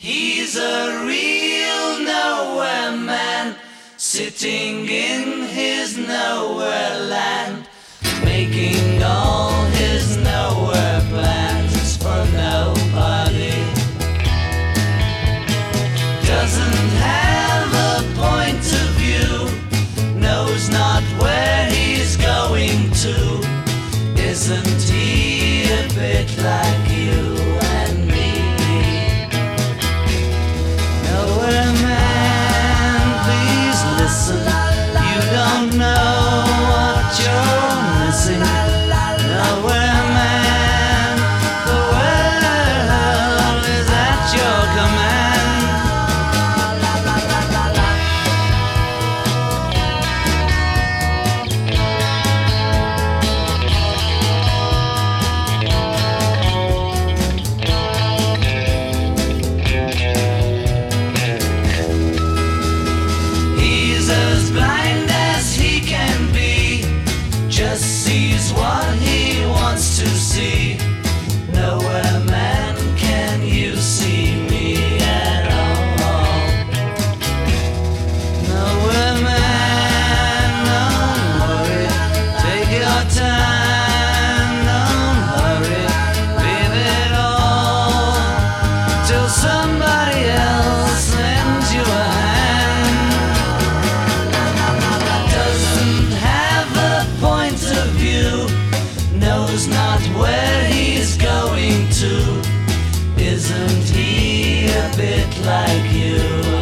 He's a real nowhere man, sitting in his nowhere land, making all his nowhere plans for nobody. Doesn't have a point of view, knows not where he's going to. Isn't he a bit like you and me? Nowhere man, please listen. You don't know what you're missing. Nowhere man, the world is at your command. He's as blind as he can be, just sees what he wants to see. Nowhere man, can you see me at all? Nowhere man, don't worry, take your time, don't hurry, leave it all till somebody else lends you a hand. Doesn't have a point of view, knows not where he's going to. Isn't he a bit like you?